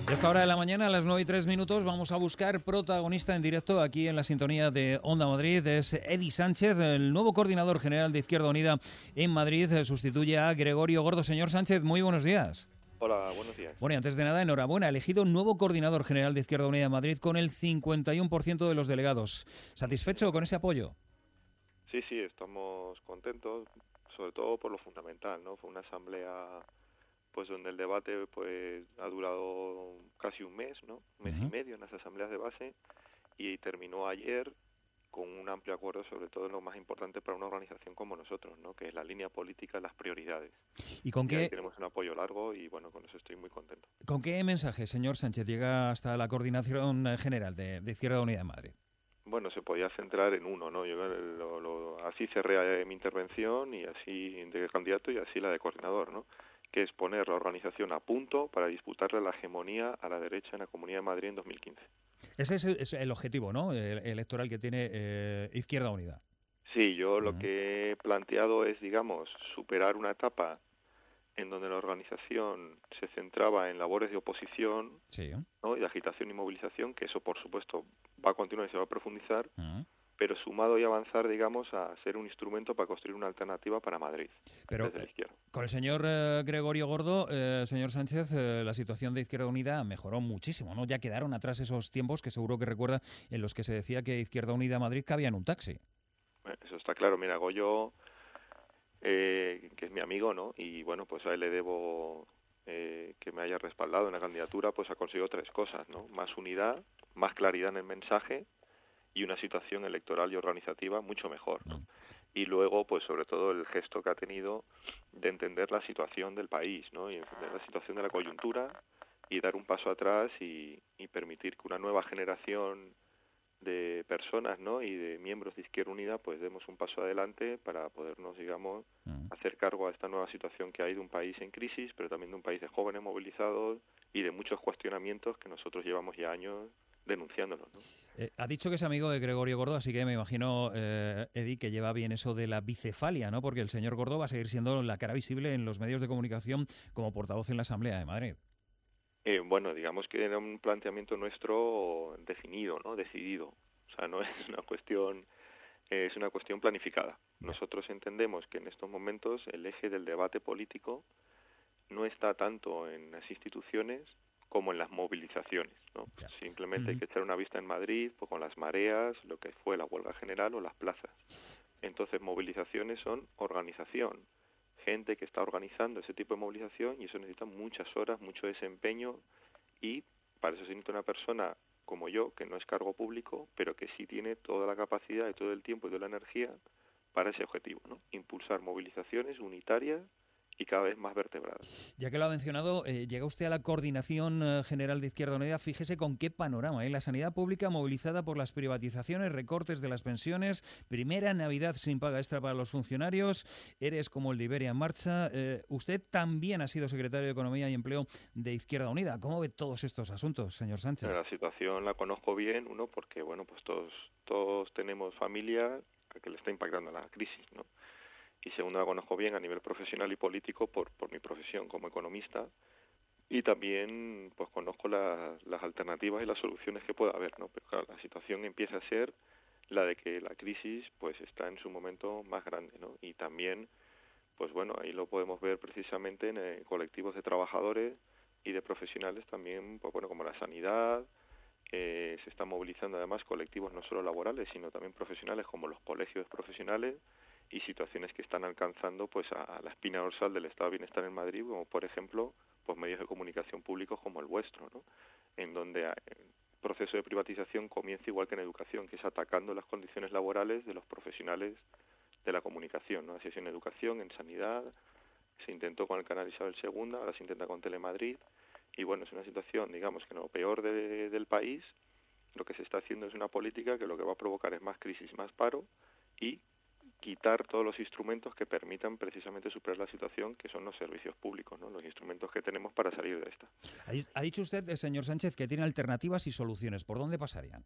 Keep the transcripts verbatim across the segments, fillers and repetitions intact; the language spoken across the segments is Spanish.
Y a esta hora de la mañana, a las nueve y tres minutos, vamos a buscar protagonista en directo aquí en la sintonía de Onda Madrid. Es Edi Sánchez, el nuevo coordinador general de Izquierda Unida en Madrid. Sustituye a Gregorio Gordo. Señor Sánchez, muy buenos días. Hola, buenos días. Bueno, y antes de nada, enhorabuena. Elegido nuevo coordinador general de Izquierda Unida en Madrid con el cincuenta y uno por ciento de los delegados. ¿Satisfecho con ese apoyo? Sí, sí, estamos contentos, sobre todo por lo fundamental, ¿no? Fue una asamblea pues donde el debate pues ha durado casi un mes, ¿no? Un mes uh-huh. y medio en las asambleas de base, y terminó ayer con un amplio acuerdo, sobre todo en lo más importante para una organización como nosotros, ¿no? Que es la línea política, las prioridades. ¿Y con y qué ahí tenemos un apoyo largo y bueno, con eso estoy muy contento. ¿Con qué mensaje, señor Sánchez, llega hasta la coordinación general de, de Izquierda Unida en Madrid? Bueno, se podía centrar en uno, ¿no? Yo lo, lo, así cerré mi intervención y así de candidato y así la de coordinador, ¿no? Que es poner la organización a punto para disputarle la hegemonía a la derecha en la Comunidad de Madrid en dos mil quince. Ese es el, es el objetivo, ¿no?, el, electoral que tiene eh, Izquierda Unida. Sí, yo uh-huh. lo que he planteado es, digamos, superar una etapa en donde la organización se centraba en labores de oposición, sí, ¿no? y de agitación y movilización, que eso, por supuesto, va a continuar y se va a profundizar, uh-huh. pero sumado y avanzar, digamos, a ser un instrumento para construir una alternativa para Madrid, pero, desde la izquierda. Con el señor eh, Gregorio Gordo, eh, señor Sánchez, eh, la situación de Izquierda Unida mejoró muchísimo, ¿no? Ya quedaron atrás esos tiempos que seguro que recuerda en los que se decía que Izquierda Unida Madrid cabía en un taxi. Bueno, eso está claro. Mira, Goyo, eh, que es mi amigo, ¿no? Y bueno, pues a él le debo eh, que me haya respaldado en la candidatura, pues ha conseguido tres cosas, ¿no? Más unidad, más claridad en el mensaje y una situación electoral y organizativa mucho mejor, ¿no? Y luego, pues sobre todo el gesto que ha tenido de entender la situación del país, ¿no? Y entender la situación de la coyuntura y dar un paso atrás y, y permitir que una nueva generación de personas, ¿no? y de miembros de Izquierda Unida, pues demos un paso adelante para podernos, digamos, uh-huh. hacer cargo a esta nueva situación que hay de un país en crisis, pero también de un país de jóvenes movilizados y de muchos cuestionamientos que nosotros llevamos ya años denunciándonos, ¿no? Eh, ha dicho que es amigo de Gregorio Gordo, así que me imagino, eh, Edi, que lleva bien eso de la bicefalia, ¿no? Porque el señor Gordo va a seguir siendo la cara visible en los medios de comunicación como portavoz en la Asamblea de Madrid. Eh, bueno, digamos que era un planteamiento nuestro definido, ¿no? Decidido. O sea, no es una cuestión, eh, es una cuestión planificada. Nosotros entendemos que en estos momentos el eje del debate político no está tanto en las instituciones como en las movilizaciones, ¿no? Simplemente uh-huh. hay que echar una vista en Madrid, pues con las mareas, lo que fue la huelga general o las plazas. Entonces, movilizaciones son organización, gente que está organizando ese tipo de movilización, y eso necesita muchas horas, mucho desempeño, y para eso se necesita una persona como yo, que no es cargo público, pero que sí tiene toda la capacidad y todo el tiempo y toda la energía para ese objetivo, ¿no? Impulsar movilizaciones unitarias y cada vez más vertebradas. Ya que lo ha mencionado, eh, llega usted a la Coordinación eh, General de Izquierda Unida. Fíjese con qué panorama, ¿eh? La sanidad pública movilizada por las privatizaciones, recortes de las pensiones, primera Navidad sin paga extra para los funcionarios, ERES como el de Iberia en marcha. Eh, usted también ha sido secretario de Economía y Empleo de Izquierda Unida. ¿Cómo ve todos estos asuntos, señor Sánchez? La situación la conozco bien, uno, porque bueno, pues todos, todos tenemos familia a que le está impactando la crisis, ¿no? Y segundo, la conozco bien a nivel profesional y político por, por mi profesión como economista, y también pues conozco la, las alternativas y las soluciones que pueda haber, ¿no? Pero claro, la situación empieza a ser la de que la crisis pues está en su momento más grande, ¿no? Y también, pues bueno, ahí lo podemos ver precisamente en eh, colectivos de trabajadores y de profesionales también, pues bueno, como la sanidad. Eh, se están movilizando además colectivos no solo laborales, sino también profesionales, como los colegios profesionales, y situaciones que están alcanzando pues a, a la espina dorsal del estado de bienestar en Madrid, como por ejemplo pues medios de comunicación públicos como el vuestro, ¿no? En donde el proceso de privatización comienza igual que en educación, que es atacando las condiciones laborales de los profesionales de la comunicación, ¿no? Así es en educación, en sanidad, se intentó con el canal Isabel segunda, ahora se intenta con Telemadrid, y bueno, es una situación, digamos, que en lo peor de, del país, lo que se está haciendo es una política que lo que va a provocar es más crisis, más paro, y quitar todos los instrumentos que permitan precisamente superar la situación, que son los servicios públicos, ¿no? Los instrumentos que tenemos para salir de esta. Ha dicho usted, señor Sánchez, que tiene alternativas y soluciones. ¿Por dónde pasarían?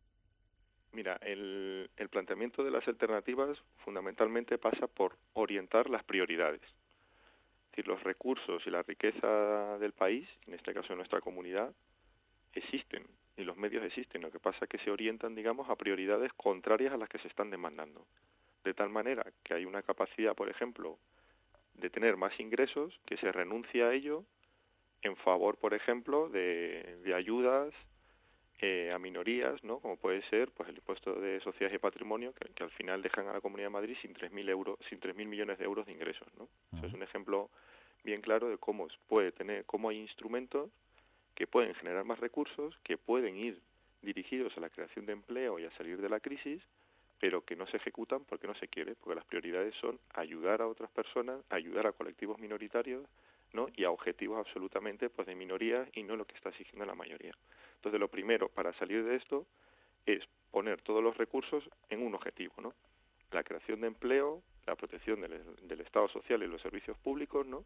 Mira, el, el planteamiento de las alternativas fundamentalmente pasa por orientar las prioridades. Es decir, los recursos y la riqueza del país, en este caso de nuestra comunidad, existen y los medios existen, lo que pasa es que se orientan, digamos, a prioridades contrarias a las que se están demandando, de tal manera que hay una capacidad, por ejemplo, de tener más ingresos, que se renuncia a ello en favor, por ejemplo, de, de ayudas eh, a minorías, ¿no? Como puede ser pues el impuesto de sociedades y patrimonio, que, que al final dejan a la Comunidad de Madrid sin tres mil euros, sin tres mil millones de euros de ingresos, ¿no? Uh-huh. Eso es un ejemplo bien claro de cómo puede tener, cómo hay instrumentos que pueden generar más recursos, que pueden ir dirigidos a la creación de empleo y a salir de la crisis, pero que no se ejecutan porque no se quiere, porque las prioridades son ayudar a otras personas, ayudar a colectivos minoritarios, ¿no? Y a objetivos absolutamente pues de minorías y no lo que está exigiendo la mayoría. Entonces, lo primero para salir de esto es poner todos los recursos en un objetivo, ¿no? La creación de empleo, la protección del, del Estado social y los servicios públicos, ¿no?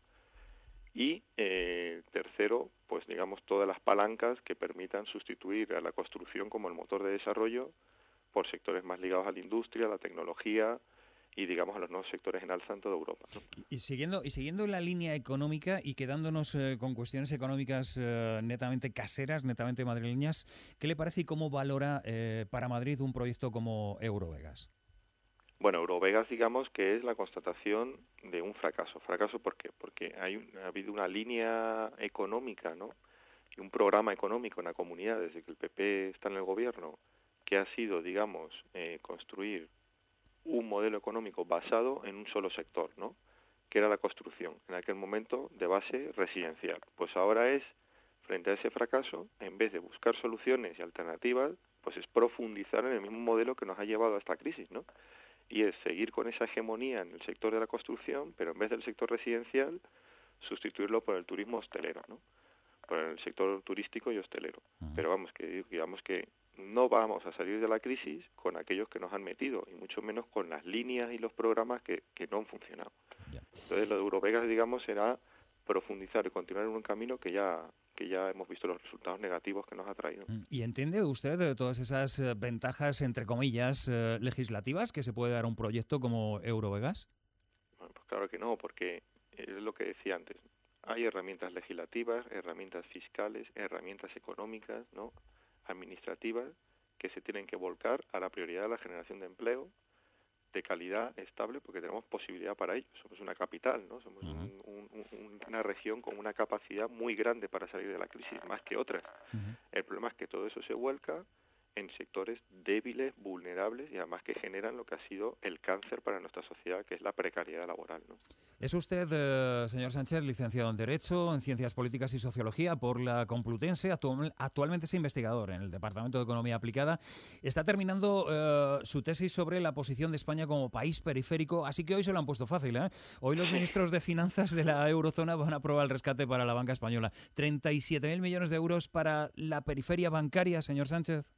Y eh, tercero, pues digamos todas las palancas que permitan sustituir a la construcción como el motor de desarrollo por sectores más ligados a la industria, a la tecnología y digamos a los nuevos sectores en alza en toda Europa, ¿no? Y, y siguiendo y siguiendo la línea económica y quedándonos eh, con cuestiones económicas eh, netamente caseras, netamente madrileñas, ¿qué le parece y cómo valora eh, para Madrid un proyecto como Eurovegas? Bueno, Eurovegas, digamos que es la constatación de un fracaso. ¿Fracaso por qué? Porque hay un, ha habido una línea económica, ¿no? Y un programa económico en la comunidad desde que el P P está en el gobierno, que ha sido, digamos, eh, construir un modelo económico basado en un solo sector, ¿no? Que era la construcción, en aquel momento de base residencial. Pues ahora es, frente a ese fracaso, en vez de buscar soluciones y alternativas, pues es profundizar en el mismo modelo que nos ha llevado a esta crisis, ¿no? Y es seguir con esa hegemonía en el sector de la construcción, pero en vez del sector residencial, sustituirlo por el turismo hostelero, ¿no? Por el sector turístico y hostelero. Uh-huh. Pero vamos, que digamos que no vamos a salir de la crisis con aquellos que nos han metido, y mucho menos con las líneas y los programas que, que no han funcionado. Yeah. Entonces, lo de Eurovegas, digamos, será profundizar y continuar en un camino que ya que ya hemos visto los resultados negativos que nos ha traído. ¿Y entiende usted de todas esas ventajas, entre comillas, eh, legislativas que se puede dar a un proyecto como Eurovegas? Bueno, pues claro que no, porque es lo que decía antes. Hay herramientas legislativas, herramientas fiscales, herramientas económicas, ¿no? administrativas, que se tienen que volcar a la prioridad de la generación de empleo de calidad estable, porque tenemos posibilidad para ello. Somos una capital, ¿no? Somos uh-huh. un, un, una región con una capacidad muy grande para salir de la crisis, más que otras. Uh-huh. El problema es que todo eso se vuelca en sectores débiles, vulnerables y además que generan lo que ha sido el cáncer para nuestra sociedad, que es la precariedad laboral, ¿no? Es usted, eh, señor Sánchez, licenciado en Derecho, en Ciencias Políticas y Sociología por la Complutense. Actual, actualmente es investigador en el Departamento de Economía Aplicada. Está terminando eh, su tesis sobre la posición de España como país periférico, así que hoy se lo han puesto fácil, ¿eh? Hoy los ministros de Finanzas de la eurozona van a aprobar el rescate para la banca española. treinta y siete mil millones de euros para la periferia bancaria, señor Sánchez.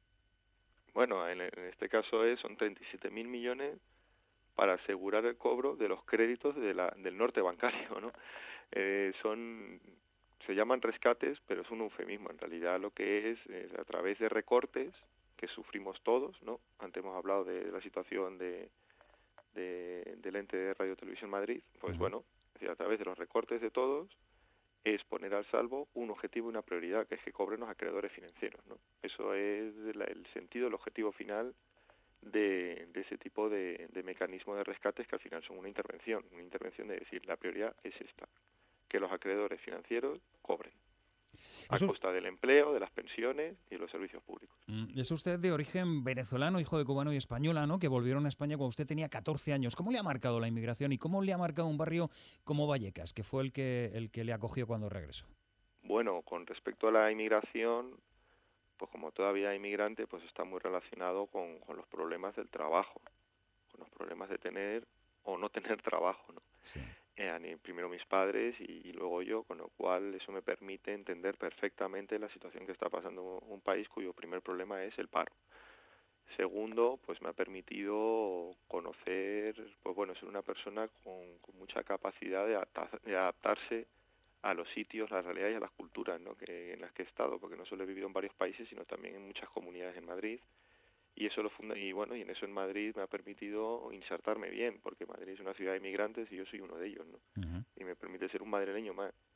Bueno, en, en este caso es, son treinta y siete mil millones para asegurar el cobro de los créditos de la, del norte bancario, ¿no? Eh, son, se llaman rescates, pero es un eufemismo. En realidad lo que es, es a través de recortes que sufrimos todos, ¿no? Antes hemos hablado de, de la situación de, de, del ente de Radio Televisión Madrid, pues uh-huh. bueno, es decir, a través de los recortes de todos, es poner al salvo un objetivo y una prioridad, que es que cobren los acreedores financieros, ¿no? Eso es la, el sentido, el objetivo final de, de ese tipo de, de mecanismo de rescates, que al final son una intervención, una intervención de decir, la prioridad es esta, que los acreedores financieros cobren, a Eso... costa del empleo, de las pensiones y de los servicios públicos. Es usted de origen venezolano, hijo de cubano y española, ¿no? Que volvieron a España cuando usted tenía catorce años. ¿Cómo le ha marcado la inmigración y cómo le ha marcado un barrio como Vallecas, que fue el que, el que le acogió cuando regresó? Bueno, con respecto a la inmigración, pues como todavía inmigrante, pues está muy relacionado con, con los problemas del trabajo, con los problemas de tener o no tener trabajo, ¿no? Sí. Eh, primero mis padres y, y luego yo, con lo cual eso me permite entender perfectamente la situación que está pasando un país cuyo primer problema es el paro. Segundo, pues me ha permitido conocer, pues bueno, ser una persona con, con mucha capacidad de, adaptar, de adaptarse a los sitios, las realidades y a las culturas, ¿no? que, en las que he estado, porque no solo he vivido en varios países, sino también en muchas comunidades en Madrid. Y eso lo funda, y bueno, y en eso en Madrid me ha permitido insertarme bien, porque Madrid es una ciudad de inmigrantes y yo soy uno de ellos, ¿no? Uh-huh. Y me permite ser un madrileño más.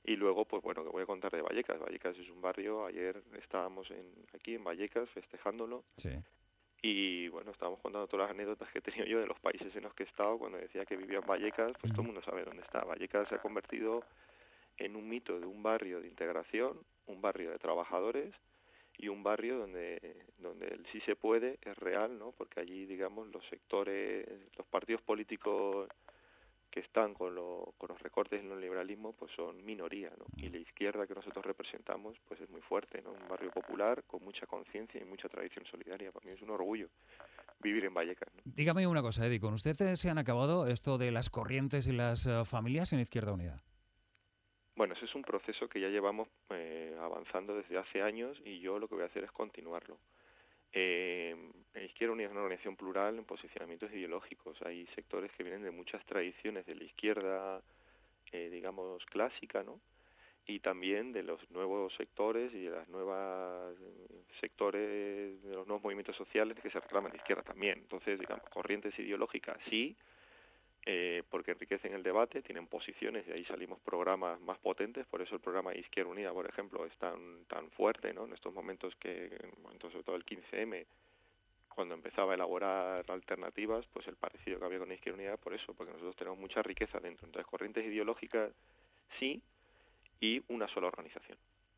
Y luego, pues bueno, que voy a contar de Vallecas. Vallecas es un barrio, ayer estábamos en, aquí en Vallecas festejándolo. Sí. Y bueno, estábamos contando todas las anécdotas que he tenido yo de los países en los que he estado. Cuando decía que vivía en Vallecas, pues uh-huh. todo el mundo sabe dónde está. Vallecas se ha convertido en un mito de un barrio de integración, un barrio de trabajadores y un barrio donde donde el sí se puede es real, ¿no? Porque allí, digamos, los sectores, los partidos políticos que están con, lo, con los recortes del neoliberalismo, pues son minoría, ¿no? Y la izquierda que nosotros representamos, pues es muy fuerte, ¿no? Un barrio popular con mucha conciencia y mucha tradición solidaria. Para mí es un orgullo vivir en Vallecas, ¿no? Dígame una cosa, Eddie, ¿con usted se han acabado esto de las corrientes y las uh, familias en Izquierda Unida? Bueno, ese es un proceso que ya llevamos eh, avanzando desde hace años y yo lo que voy a hacer es continuarlo. Eh, Izquierda Unida es una organización plural en posicionamientos ideológicos. Hay sectores que vienen de muchas tradiciones de la izquierda, eh, digamos, clásica, ¿no? Y también de los nuevos sectores y de las nuevas sectores, de los nuevos movimientos sociales que se reclaman de izquierda también. Entonces, digamos, corrientes ideológicas sí, eh, porque enriquecen el debate, tienen posiciones y ahí salimos programas más potentes. Por eso el programa de Izquierda Unida, por ejemplo, es tan tan fuerte, ¿no? En estos momentos que, en momentos sobre todo el quince eme, cuando empezaba a elaborar alternativas, pues el parecido que había con Izquierda Unida, por eso, porque nosotros tenemos mucha riqueza dentro. Entonces, corrientes ideológicas sí, y una sola organización.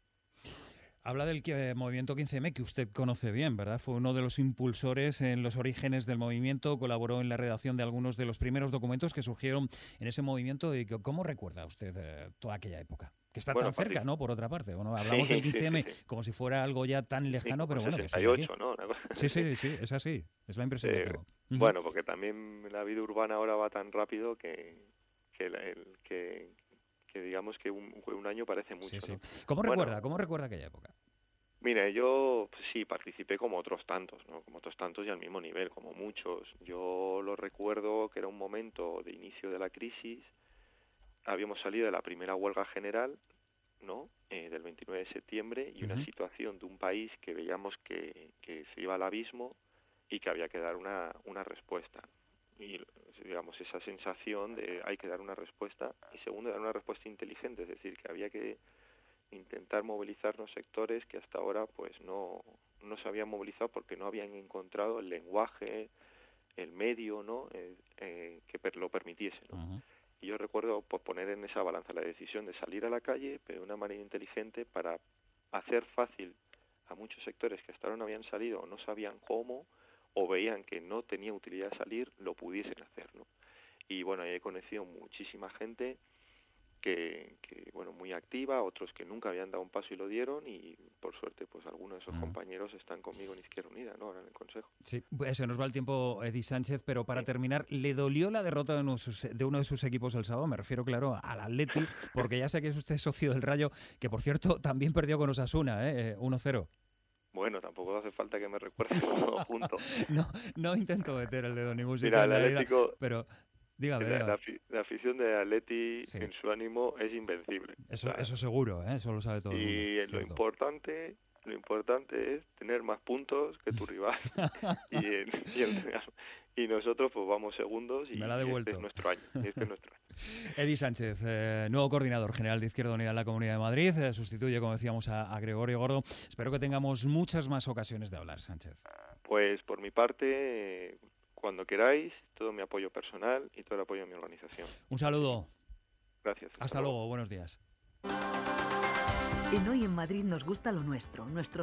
Habla del que, movimiento quince eme, que usted conoce bien, ¿verdad? Fue uno de los impulsores en los orígenes del movimiento, colaboró en la redacción de algunos de los primeros documentos que surgieron en ese movimiento. Y ¿cómo recuerda usted eh, toda aquella época? Que está bueno, tan cerca, ¿no? Por otra parte. Bueno, hablamos sí, del quince eme sí, sí, sí. como si fuera algo ya tan lejano, sí, pero bueno. sesenta y ocho, ¿no? Sí, sí, sí, es así. Es la impresión eh, que tengo. Uh-huh. Bueno, porque también la vida urbana ahora va tan rápido que, que, el, que que digamos que un, un año parece mucho. Sí, sí. ¿no? ¿Cómo bueno, recuerda? ¿Cómo recuerda aquella época? Mira, yo pues, sí participé como otros tantos, ¿no? Como otros tantos y al mismo nivel, como muchos. Yo lo recuerdo que era un momento de inicio de la crisis. Habíamos salido de la primera huelga general, ¿no? Eh, del veintinueve de septiembre y uh-huh. una situación de un país que veíamos que, que se iba al abismo y que había que dar una, una respuesta. Y digamos esa sensación de hay que dar una respuesta y segundo dar una respuesta inteligente, es decir, que había que intentar movilizar los sectores que hasta ahora pues no no se habían movilizado porque no habían encontrado el lenguaje, el medio, ¿no? Eh, eh, que per- lo permitiese, ¿no? Uh-huh. Y yo recuerdo pues poner en esa balanza la decisión de salir a la calle, pero de una manera inteligente para hacer fácil a muchos sectores que hasta ahora no habían salido o no sabían cómo o veían que no tenía utilidad salir, lo pudiesen hacer, ¿no? Y bueno, ahí he conocido muchísima gente que, que, bueno, muy activa, otros que nunca habían dado un paso y lo dieron, y por suerte, pues algunos de esos mm. compañeros están conmigo en Izquierda Unida, ¿no? Ahora en el Consejo. Sí, pues se nos va el tiempo, Eddie Sánchez, pero para sí. terminar, ¿le dolió la derrota de uno, de sus, de uno de sus equipos el sábado? Me refiero, claro, al Atleti, porque ya sé que es usted socio del Rayo, que por cierto también perdió con Osasuna, ¿eh? uno cero. Bueno, tampoco hace falta que me recuerden todo junto. no, no intento meter el dedo en ningún sitio. Mira, el en la Atlético, vida, pero dígame, la, dígame. La, la afición de Atleti sí. en su ánimo es invencible. Eso, o sea, eso seguro, ¿eh? Eso lo sabe todo el mundo. Y lo importante, lo importante es tener más puntos que tu rival. y, en, y, el, y nosotros pues vamos segundos y, Me la ha devuelto. y este es nuestro año. Y este es nuestro año. Eddie Sánchez, eh, nuevo coordinador general de Izquierda Unida en la Comunidad de Madrid, eh, sustituye, como decíamos, a, a Gregorio Gordo. Espero que tengamos muchas más ocasiones de hablar, Sánchez. Pues por mi parte, cuando queráis, todo mi apoyo personal y todo el apoyo de mi organización. Un saludo. Gracias. Hasta, hasta luego. luego, buenos días. En Hoy en Madrid nos gusta lo nuestro, nuestro